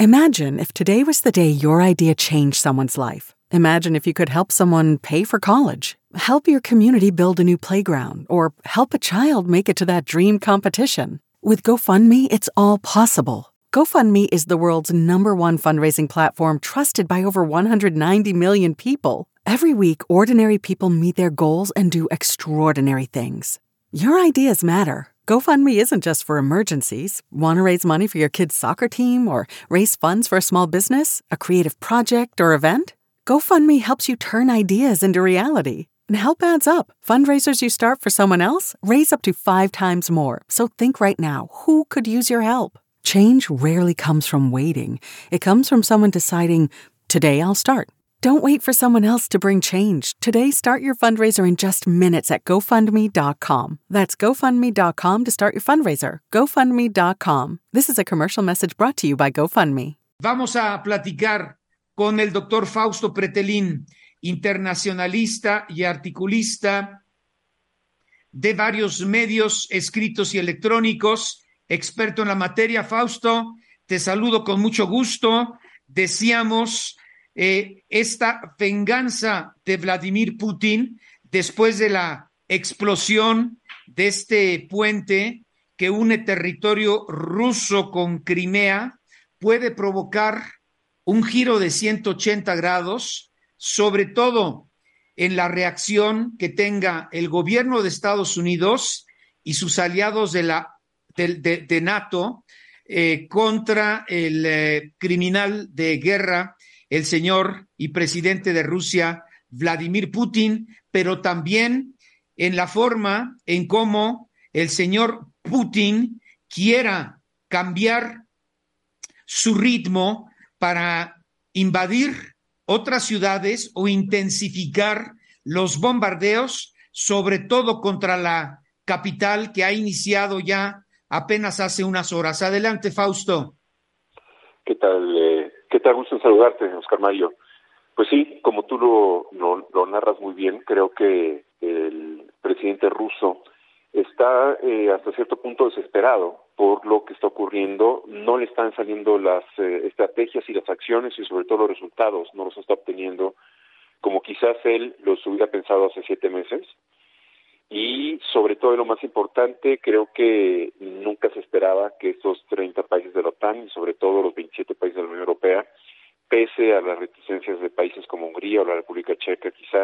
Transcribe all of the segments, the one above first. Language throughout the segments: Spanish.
Imagine if today was the day your idea changed someone's life. Imagine if you could help someone pay for college, help your community build a new playground, or help a child make it to that dream competition. With GoFundMe, it's all possible. GoFundMe is the world's #1 fundraising platform trusted by over 190 million people. Every week, ordinary people meet their goals and do extraordinary things. Your ideas matter. GoFundMe isn't just for emergencies. Want to raise money for your kid's soccer team or raise funds for a small business, a creative project, or event? GoFundMe helps you turn ideas into reality. And help adds up. Fundraisers you start for someone else raise up to 5 times more. So think right now, who could use your help? Change rarely comes from waiting. It comes from someone deciding, today I'll start. Don't wait for someone else to bring change. Today, start your fundraiser in just minutes at GoFundMe.com. That's GoFundMe.com to start your fundraiser. GoFundMe.com. This is a commercial message brought to you by GoFundMe. Vamos a platicar con el doctor Fausto Pretelín, internacionalista y articulista de varios medios escritos y electrónicos, experto en la materia. Fausto, te saludo con mucho gusto. Decíamos esta venganza de Vladimir Putin después de la explosión de este puente que une territorio ruso con Crimea puede provocar un giro de 180 grados, sobre todo en la reacción que tenga el gobierno de Estados Unidos y sus aliados de NATO contra el criminal de guerra, el señor y presidente de Rusia, Vladimir Putin, pero también en la forma en cómo el señor Putin quiera cambiar su ritmo para invadir otras ciudades o intensificar los bombardeos, sobre todo contra la capital, que ha iniciado ya apenas hace unas horas. Adelante, Fausto. ¿Qué tal? ¿Qué tal? Gusto en saludarte, Oscar Mario. Pues sí, como tú lo narras muy bien, creo que el presidente ruso está hasta cierto punto desesperado por lo que está ocurriendo. No le están saliendo las estrategias y las acciones y sobre todo los resultados, no los está obteniendo como quizás él los hubiera pensado hace 7 meses. Y sobre todo, lo más importante, creo que nunca se esperaba que estos 30 países de la OTAN y sobre todo los 27 países de la Unión Europea, pese a las reticencias de países como Hungría o la República Checa quizás,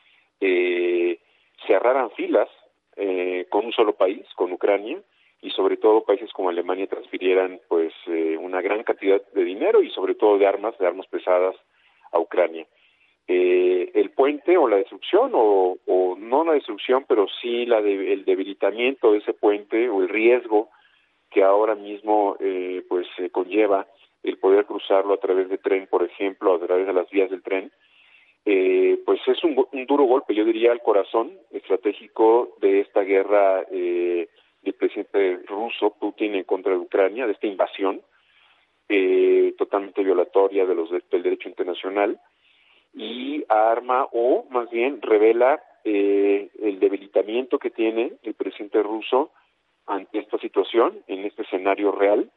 cerraran filas con un solo país, con Ucrania, y sobre todo países como Alemania transfirieran pues una gran cantidad de dinero y sobre todo de armas pesadas a Ucrania. El puente o la destrucción o no la destrucción, pero sí el debilitamiento de ese puente o el riesgo que ahora mismo pues conlleva el poder cruzarlo a través de tren, por ejemplo, a través de las vías del tren, pues es un duro golpe, yo diría, al corazón estratégico de esta guerra del presidente ruso Putin en contra de Ucrania, de esta invasión totalmente violatoria del derecho internacional, y arma o más bien revela el debilitamiento que tiene el presidente ruso ante esta situación, en este escenario real,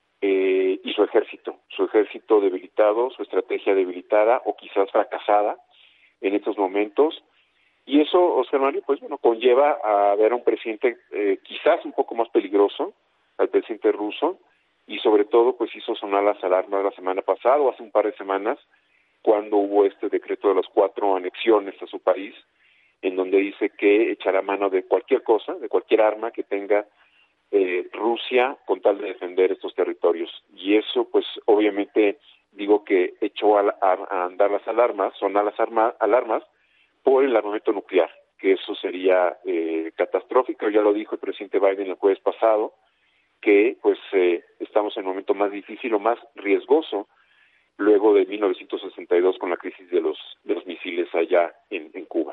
y su ejército debilitado, su estrategia debilitada o quizás fracasada en estos momentos. Y eso, Oscar Mario, pues bueno, conlleva a ver a un presidente quizás un poco más peligroso, al presidente ruso, y sobre todo pues hizo sonar las alarmas la semana pasada o hace un par de semanas, cuando hubo este decreto de las 4 anexiones a su país, en donde dice que echará mano de cualquier cosa, de cualquier arma que tenga Rusia con tal de defender estos territorios. Y eso, pues, obviamente, digo que echó a andar las alarmas, sonar las alarmas por el armamento nuclear, que eso sería catastrófico. Ya lo dijo el presidente Biden el jueves pasado, que pues estamos en el momento más difícil o más riesgoso luego de 1962 con la crisis de los misiles allá en Cuba.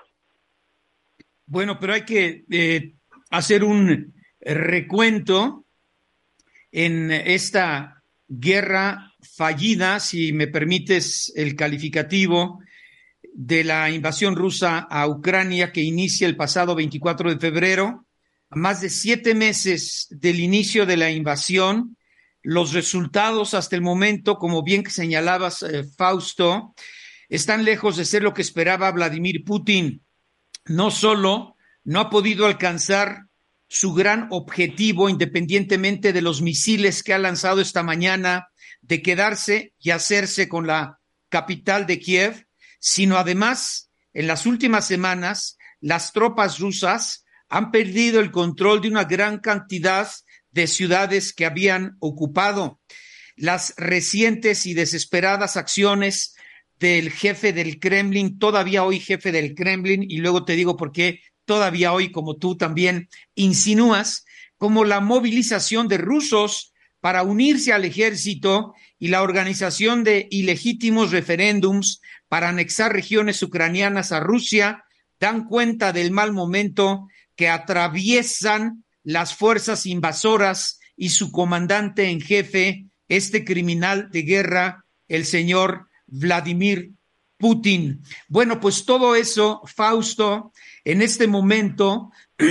Bueno, pero hay que hacer un recuento en esta guerra fallida, si me permites el calificativo, de la invasión rusa a Ucrania, que inicia el pasado 24 de febrero. A más de 7 meses del inicio de la invasión, los resultados hasta el momento, como bien que señalabas, Fausto, están lejos de ser lo que esperaba Vladimir Putin. No solo no ha podido alcanzar su gran objetivo, independientemente de los misiles que ha lanzado esta mañana, de quedarse y hacerse con la capital de Kiev, sino además, en las últimas semanas, las tropas rusas han perdido el control de una gran cantidad de ciudades que habían ocupado. Las recientes y desesperadas acciones del jefe del Kremlin, todavía hoy jefe del Kremlin, y luego te digo por qué todavía hoy, como tú también insinúas, como la movilización de rusos para unirse al ejército y la organización de ilegítimos referéndums para anexar regiones ucranianas a Rusia, dan cuenta del mal momento que atraviesan las fuerzas invasoras y su comandante en jefe, este criminal de guerra, el señor Vladimir Putin. Bueno, pues todo eso, Fausto, en este momento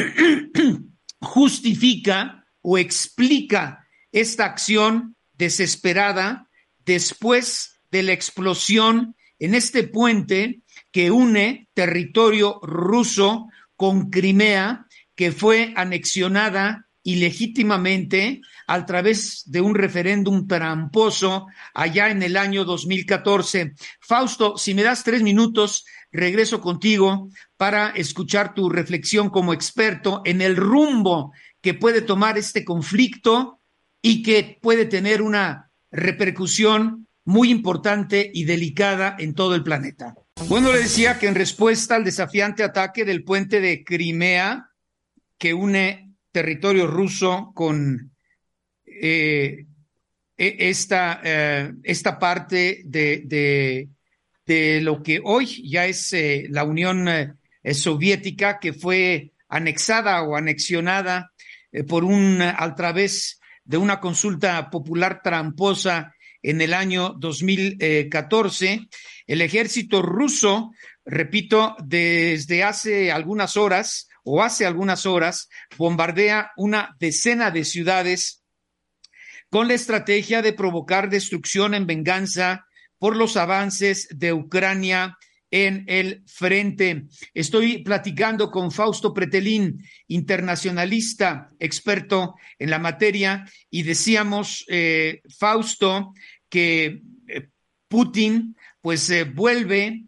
justifica o explica esta acción desesperada después de la explosión en este puente que une territorio ruso con Crimea, que fue anexionada ilegítimamente a través de un referéndum tramposo allá en el año 2014. Fausto, si me das 3 minutos, regreso contigo para escuchar tu reflexión como experto en el rumbo que puede tomar este conflicto y que puede tener una repercusión muy importante y delicada en todo el planeta. Bueno, le decía que en respuesta al desafiante ataque del puente de Crimea, que une territorio ruso con esta parte de lo que hoy ya es la Unión Soviética, que fue anexada o anexionada a través de una consulta popular tramposa en el año 2014, el ejército ruso, repito, desde hace algunas horas, bombardea una decena de ciudades con la estrategia de provocar destrucción en venganza por los avances de Ucrania en el frente. Estoy platicando con Fausto Pretelín, internacionalista, experto en la materia, y decíamos, Fausto, que Putin pues vuelve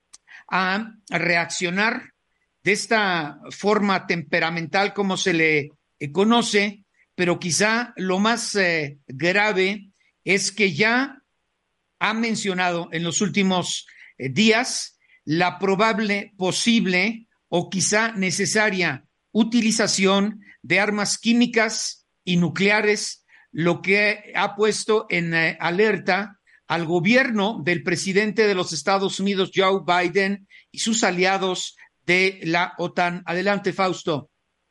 a reaccionar de esta forma temperamental como se le conoce, pero quizá lo más grave es que ya ha mencionado en los últimos días la probable, posible o quizá necesaria utilización de armas químicas y nucleares, lo que ha puesto en alerta al gobierno del presidente de los Estados Unidos, Joe Biden, y sus aliados de la OTAN. Adelante, Fausto.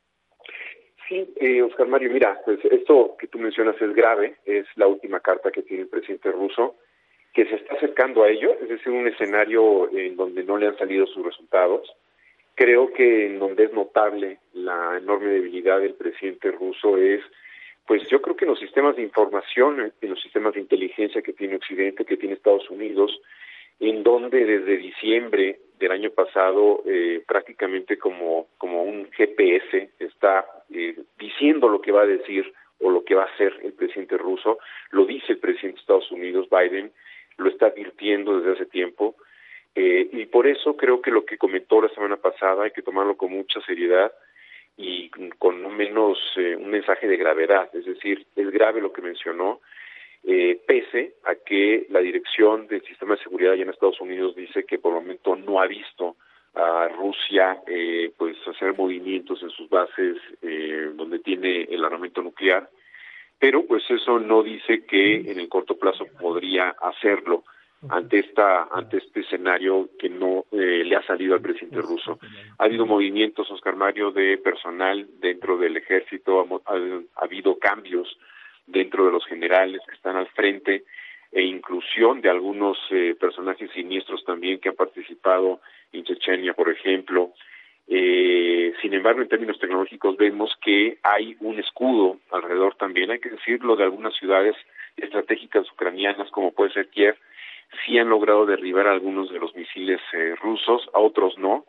Sí, Oscar Mario, mira, pues esto que tú mencionas es grave, es la última carta que tiene el presidente ruso, que se está acercando a ello, es decir, un escenario en donde no le han salido sus resultados. Creo que en donde es notable la enorme debilidad del presidente ruso es, pues yo creo que en los sistemas de información, en los sistemas de inteligencia que tiene Occidente, que tiene Estados Unidos, en donde desde diciembre del año pasado prácticamente como un GPS está diciendo lo que va a decir o lo que va a hacer el presidente ruso, lo dice el presidente de Estados Unidos, Biden, lo está advirtiendo desde hace tiempo, y por eso creo que lo que comentó la semana pasada hay que tomarlo con mucha seriedad y con no menos un mensaje de gravedad, es decir, es grave lo que mencionó, pese a que la dirección del sistema de seguridad allá en Estados Unidos dice que por el momento no ha visto a Rusia pues hacer movimientos en sus bases donde tiene el armamento nuclear, pero pues eso no dice que en el corto plazo podría hacerlo ante este escenario que no le ha salido al presidente ruso. Ha habido movimientos, Oscar Mario, de personal dentro del ejército, ha habido cambios dentro de los generales que están al frente e inclusión de algunos personajes siniestros también que han participado en Chechenia, por ejemplo, Sin embargo, en términos tecnológicos vemos que hay un escudo alrededor también, hay que decirlo, de algunas ciudades estratégicas ucranianas, como puede ser Kiev. Sí han logrado derribar algunos de los misiles rusos, a otros no.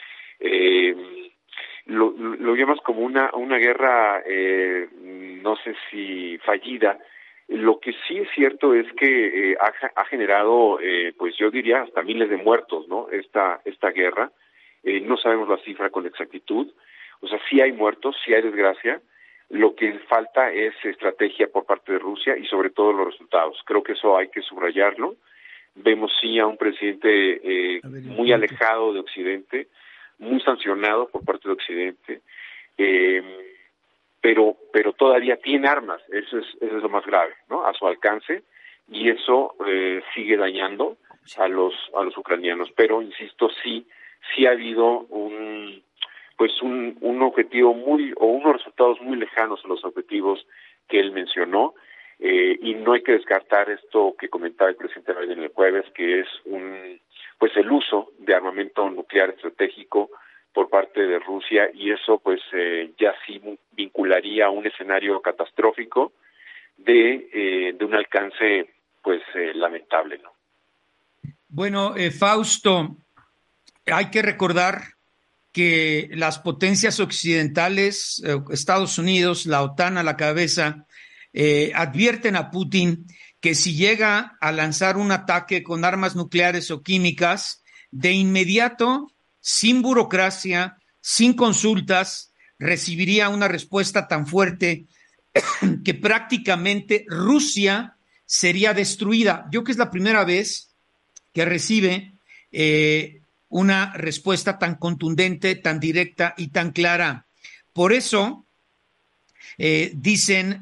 Lo llamas como una guerra, no sé si fallida. Lo que sí es cierto es que ha generado, pues yo diría, hasta miles de muertos, ¿no? Esta guerra. No sabemos la cifra con exactitud. O sea, sí hay muertos, sí hay desgracia. Lo que falta es estrategia por parte de Rusia y sobre todo los resultados. Creo que eso hay que subrayarlo. Vemos sí a un presidente muy alejado de Occidente, muy sancionado por parte de Occidente, pero todavía tiene armas. Eso es lo más grave, ¿no? A su alcance, y eso sigue dañando a los ucranianos. Pero insisto, sí ha habido un objetivo unos resultados muy lejanos a los objetivos que él mencionó, y no hay que descartar esto que comentaba el presidente Biden el jueves, que es el uso de armamento nuclear estratégico por parte de Rusia, y eso pues ya sí vincularía a un escenario catastrófico de un alcance pues lamentable, ¿no? Bueno, Fausto, hay que recordar que las potencias occidentales, Estados Unidos, la OTAN a la cabeza, advierten a Putin que si llega a lanzar un ataque con armas nucleares o químicas, de inmediato, sin burocracia, sin consultas, recibiría una respuesta tan fuerte que prácticamente Rusia sería destruida. Yo creo que es la primera vez que recibe una respuesta tan contundente, tan directa y tan clara. Por eso dicen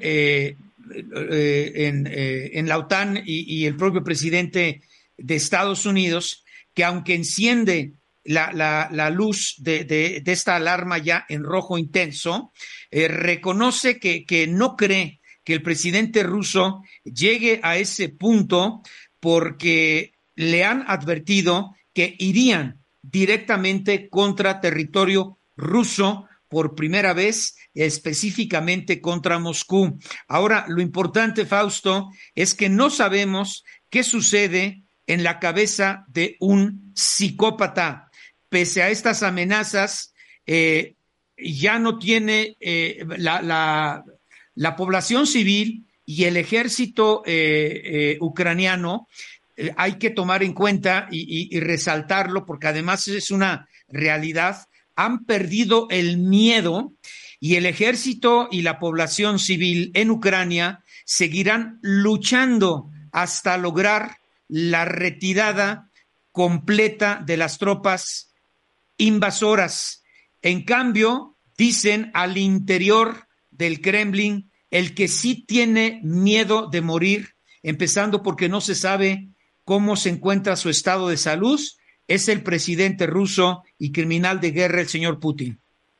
en la OTAN y el propio presidente de Estados Unidos que aunque enciende la luz de esta alarma ya en rojo intenso, reconoce que no cree que el presidente ruso llegue a ese punto porque le han advertido que irían directamente contra territorio ruso por primera vez, específicamente contra Moscú. Ahora, lo importante, Fausto, es que no sabemos qué sucede en la cabeza de un psicópata. Pese a estas amenazas, ya no tiene la población civil y el ejército ucraniano. Hay que tomar en cuenta y resaltarlo, porque además es una realidad. Han perdido el miedo y el ejército y la población civil en Ucrania seguirán luchando hasta lograr la retirada completa de las tropas invasoras. En cambio, dicen al interior del Kremlin, el que sí tiene miedo de morir, empezando porque no se sabe cómo se encuentra su estado de salud, es el presidente ruso y criminal de guerra, el señor Putin.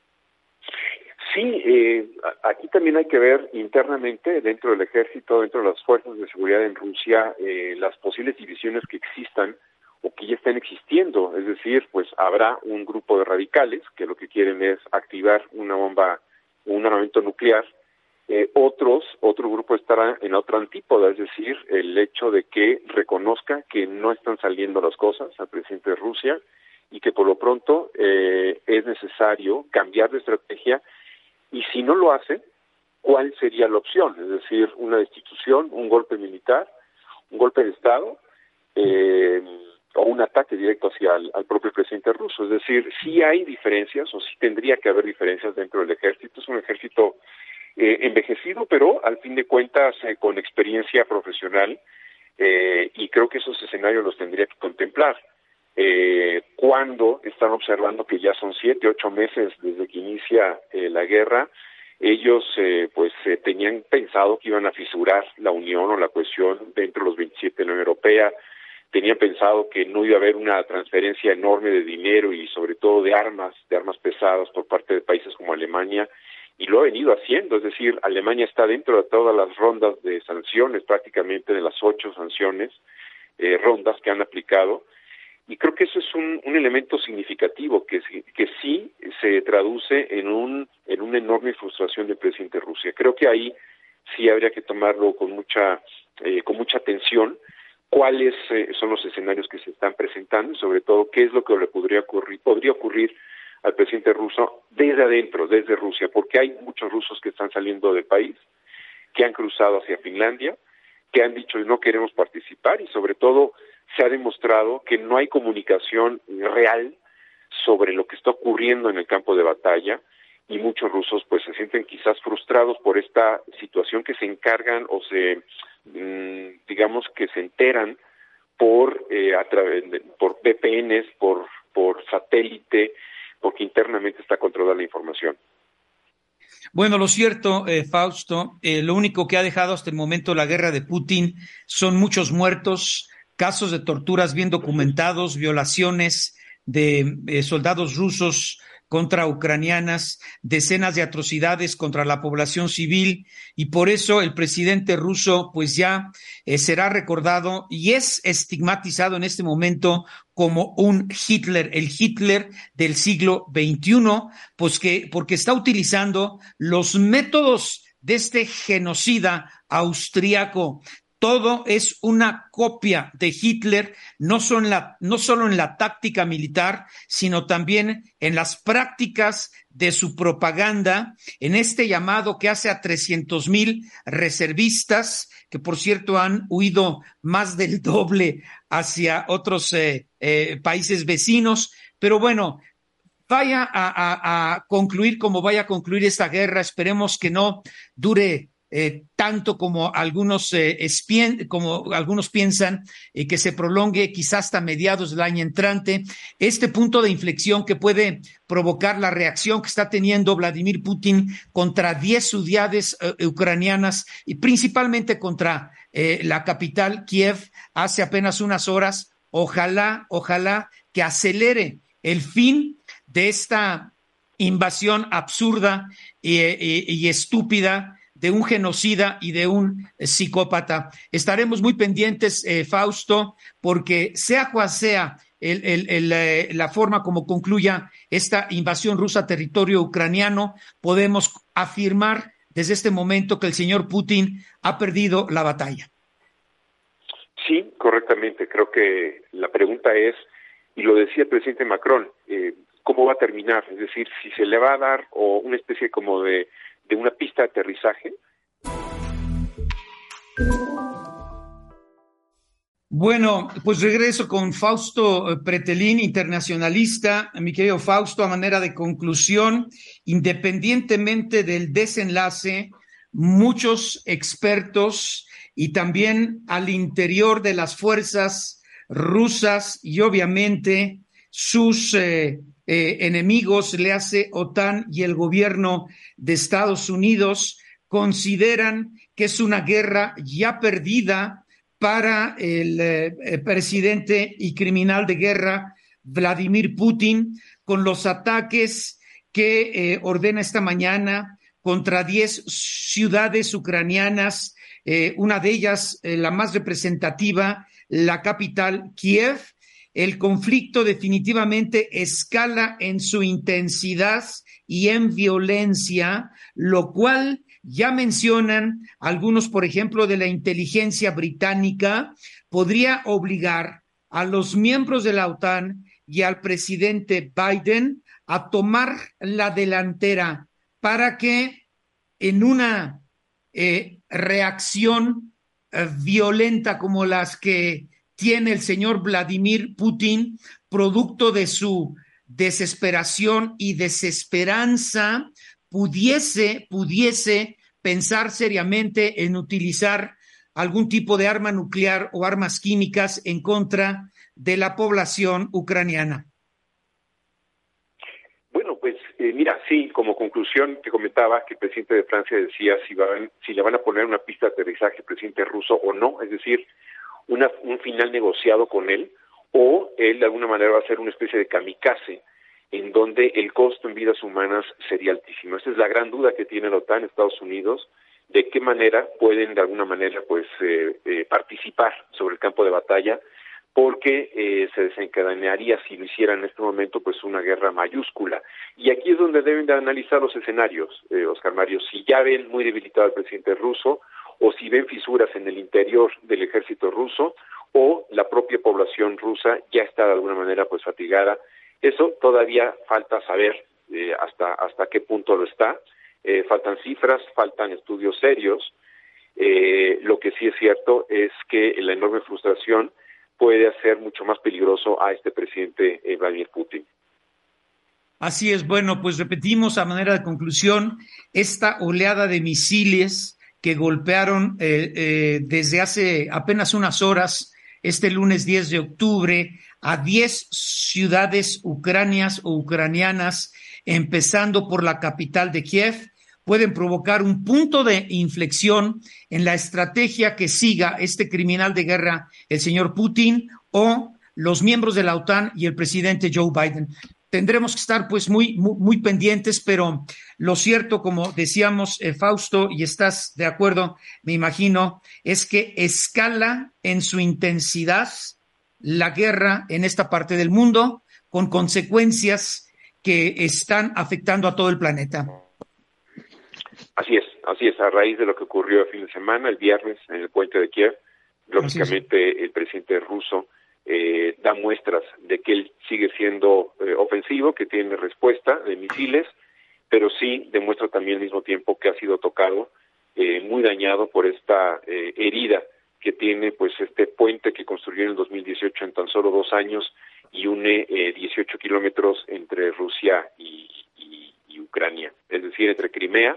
Sí, aquí también hay que ver internamente, dentro del ejército, dentro de las fuerzas de seguridad en Rusia, las posibles divisiones que existan o que ya están existiendo. Es decir, pues habrá un grupo de radicales que lo que quieren es activar una bomba, un armamento nuclear. Otro grupo estará en la otra antípoda, es decir, el hecho de que reconozca que no están saliendo las cosas al presidente de Rusia y que por lo pronto es necesario cambiar de estrategia, y si no lo hace, ¿cuál sería la opción? Es decir, una destitución, un golpe militar, un golpe de Estado, o un ataque directo hacia al propio presidente ruso. Es decir, sí hay diferencias, o sí tendría que haber diferencias dentro del ejército. Es un ejército envejecido, pero al fin de cuentas con experiencia profesional, y creo que esos escenarios los tendría que contemplar. Cuando están observando que ya son 7, 8 meses desde que inicia la guerra, ellos tenían pensado que iban a fisurar la unión o la cohesión dentro de los 27 de la Unión Europea, tenían pensado que no iba a haber una transferencia enorme de dinero y sobre todo de armas pesadas por parte de países como Alemania, y lo ha venido haciendo. Es decir, Alemania está dentro de todas las rondas de sanciones, prácticamente de las 8 sanciones, rondas que han aplicado, Y creo que eso es un elemento significativo que sí se traduce en una enorme frustración del presidente de Rusia. Creo que ahí sí habría que tomarlo con mucha atención, cuáles son los escenarios que se están presentando y sobre todo qué es lo que le podría ocurrir al presidente ruso desde adentro, desde Rusia, porque hay muchos rusos que están saliendo del país, que han cruzado hacia Finlandia, que han dicho no queremos participar y sobre todo se ha demostrado que no hay comunicación real sobre lo que está ocurriendo en el campo de batalla y muchos rusos pues se sienten quizás frustrados por esta situación que se encargan o digamos que se enteran por VPNs, por satélite, porque internamente está controlada la información. Bueno, lo cierto, Fausto, lo único que ha dejado hasta el momento la guerra de Putin son muchos muertos, casos de torturas bien documentados, violaciones de soldados rusos contra ucranianas, decenas de atrocidades contra la población civil, y por eso el presidente ruso pues ya será recordado y es estigmatizado en este momento como un Hitler, el Hitler del siglo XXI, pues porque está utilizando los métodos de este genocida austriaco. Todo es una copia de Hitler, no solo en la táctica militar, sino también en las prácticas de su propaganda, en este llamado que hace a 300,000 reservistas, que por cierto han huido más del doble hacia otros países vecinos. Pero bueno, vaya a concluir como vaya a concluir esta guerra, esperemos que no dure tanto como algunos piensan, que se prolongue quizás hasta mediados del año entrante. Este punto de inflexión que puede provocar la reacción que está teniendo Vladimir Putin contra 10 ciudades ucranianas y principalmente contra la capital, Kiev, hace apenas unas horas. Ojalá que acelere el fin de esta invasión absurda y estúpida de un genocida y de un psicópata. Estaremos muy pendientes, Fausto, porque sea cual sea la forma como concluya esta invasión rusa a territorio ucraniano, podemos afirmar desde este momento que el señor Putin ha perdido la batalla. Sí, correctamente. Creo que la pregunta es, y lo decía el presidente Macron, ¿cómo va a terminar? Es decir, si se le va a dar o una especie como de una pista de aterrizaje. Bueno, pues regreso con Fausto Pretelín, internacionalista. Mi querido Fausto, a manera de conclusión, independientemente del desenlace, muchos expertos y también al interior de las fuerzas rusas y obviamente sus enemigos, le hace OTAN y el gobierno de Estados Unidos, consideran que es una guerra ya perdida para el presidente y criminal de guerra Vladimir Putin, con los ataques que ordena esta mañana contra 10 ciudades ucranianas, una de ellas, la más representativa, la capital, Kiev. El conflicto definitivamente escala en su intensidad y en violencia, lo cual ya mencionan algunos, por ejemplo, de la inteligencia británica, podría obligar a los miembros de la OTAN y al presidente Biden a tomar la delantera para que en una reacción violenta como las que tiene el señor Vladimir Putin, producto de su desesperación y desesperanza, pudiese pensar seriamente en utilizar algún tipo de arma nuclear o armas químicas en contra de la población ucraniana. Bueno, pues mira, sí, como conclusión te comentaba que el presidente de Francia decía si le van a poner una pista de aterrizaje al presidente ruso o no, es decir, un final negociado con él, o él de alguna manera va a ser una especie de kamikaze en donde el costo en vidas humanas sería altísimo. Esa es la gran duda que tiene la OTAN, Estados Unidos, de qué manera pueden de alguna manera pues participar sobre el campo de batalla porque se desencadenaría, si lo hiciera en este momento, pues una guerra mayúscula. Y aquí es donde deben de analizar los escenarios, Oscar Mario, si ya ven muy debilitado al presidente ruso, o si ven fisuras en el interior del ejército ruso, o la propia población rusa ya está de alguna manera pues fatigada. Eso todavía falta saber hasta qué punto lo está. Faltan cifras, faltan estudios serios. Lo que sí es cierto es que la enorme frustración puede hacer mucho más peligroso a este presidente Vladimir Putin. Así es. Bueno, pues repetimos a manera de conclusión esta oleada de misiles que golpearon desde hace apenas unas horas, este lunes 10 de octubre, a 10 ciudades ucranianas, empezando por la capital de Kiev, pueden provocar un punto de inflexión en la estrategia que siga este criminal de guerra, el señor Putin, o los miembros de la OTAN y el presidente Joe Biden. Tendremos que estar pues muy pendientes, pero lo cierto, como decíamos, Fausto, y estás de acuerdo, me imagino, es que escala en su intensidad la guerra en esta parte del mundo, con consecuencias que están afectando a todo el planeta. Así es, a raíz de lo que ocurrió el fin de semana, el viernes, en el puente de Kiev, lógicamente el presidente ruso da muestras de que él sigue siendo ofensivo, que tiene respuesta de misiles, pero sí demuestra también al mismo tiempo que ha sido tocado, muy dañado por esta herida que tiene pues este puente que construyó en el 2018 en tan solo 2 años y une 18 kilómetros entre Rusia y Ucrania, es decir, entre Crimea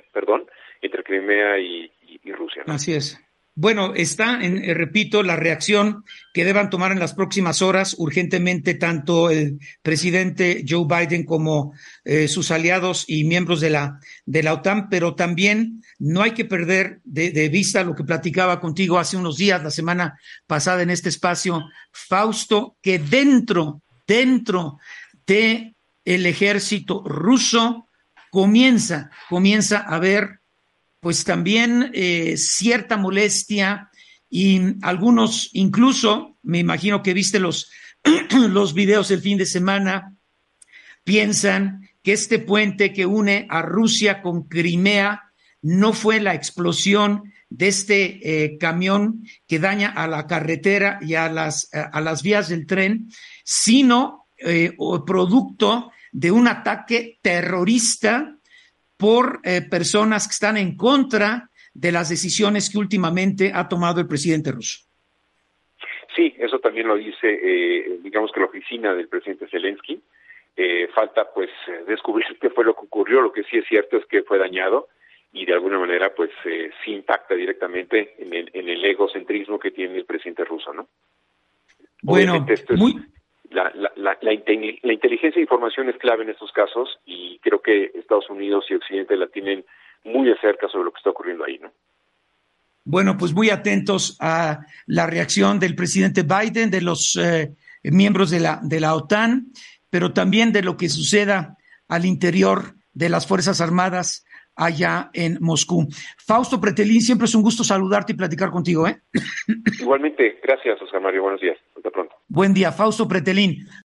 y Rusia, ¿no? Así es. Bueno, está, repito, la reacción que deban tomar en las próximas horas urgentemente tanto el presidente Joe Biden como sus aliados y miembros de la OTAN, pero también no hay que perder de vista lo que platicaba contigo hace unos días, la semana pasada en este espacio, Fausto, que dentro de el ejército ruso comienza a haber pues también cierta molestia y algunos incluso, me imagino que viste los videos el fin de semana, piensan que este puente que une a Rusia con Crimea no fue la explosión de este camión que daña a la carretera y a las vías del tren, sino producto de un ataque terrorista por personas que están en contra de las decisiones que últimamente ha tomado el presidente ruso. Sí, eso también lo dice, digamos que la oficina del presidente Zelensky. Falta pues descubrir qué fue lo que ocurrió. Lo que sí es cierto es que fue dañado y de alguna manera pues sí impacta directamente en el egocentrismo que tiene el presidente ruso, ¿no? Bueno, La inteligencia de información es clave en estos casos y creo que Estados Unidos y Occidente la tienen muy de cerca sobre lo que está ocurriendo ahí, ¿no? Bueno, pues muy atentos a la reacción del presidente Biden, de los miembros de la OTAN, pero también de lo que suceda al interior de las Fuerzas Armadas allá en Moscú. Fausto Pretelín, siempre es un gusto saludarte y platicar contigo, ¿eh? Igualmente, gracias, Oscar Mario, buenos días, hasta pronto. Buen día, Fausto Pretelín.